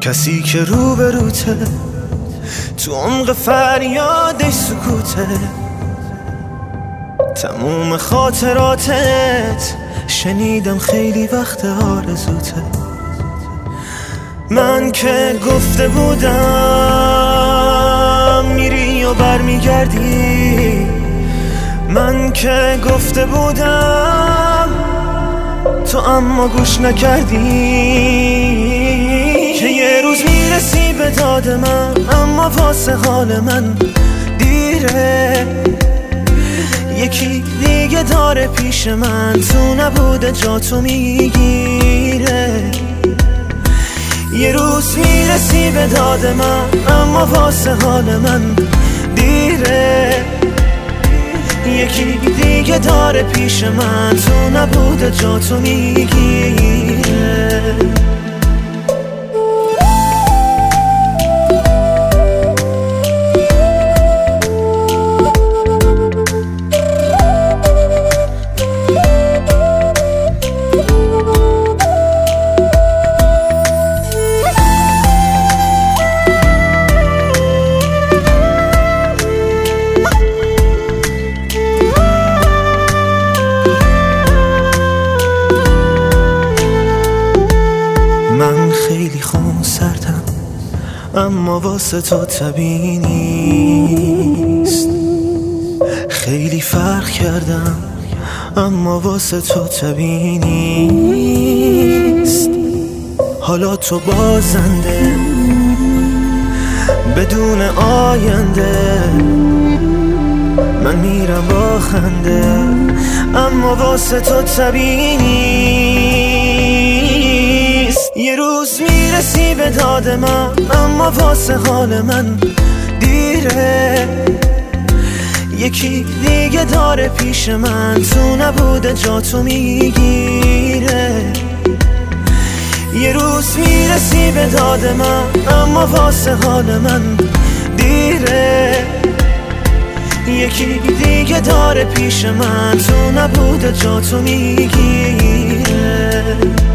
کسی که روبروته تو عمق فریادش سکوته، تموم خاطراتت شنیدم خیلی وقت آرزوته. من که گفته بودم میری و برمیگردی، من که گفته بودم تو اما گوش نکردی، که یه روز میرسی به داد من اما واسه حال من دیره. یکی دیگه داره پیش من تو نبوده جا تو میگیره. یه روز میرسی به داد من اما واسه حال من دیره. یکی دیگه داره پیش من تو نبوده جا تو میگیره. من خیلی خونسردم اما واسه تو طبیعی نیست، خیلی فرق کردم اما واسه تو طبیعی نیست. حالا تو بازنده بدون آینده، من میرم با خنده اما واسه تو طبیعی نیست. یه روز میرسی به داد من اما واسه حال من دیره. یکی دیگه داره پیش من تو نبوده جا تو میگیره. یه روز میرسی به داد من اما واسه حال من دیره. یکی دیگه داره پیش من تو نبوده جا تو میگیره.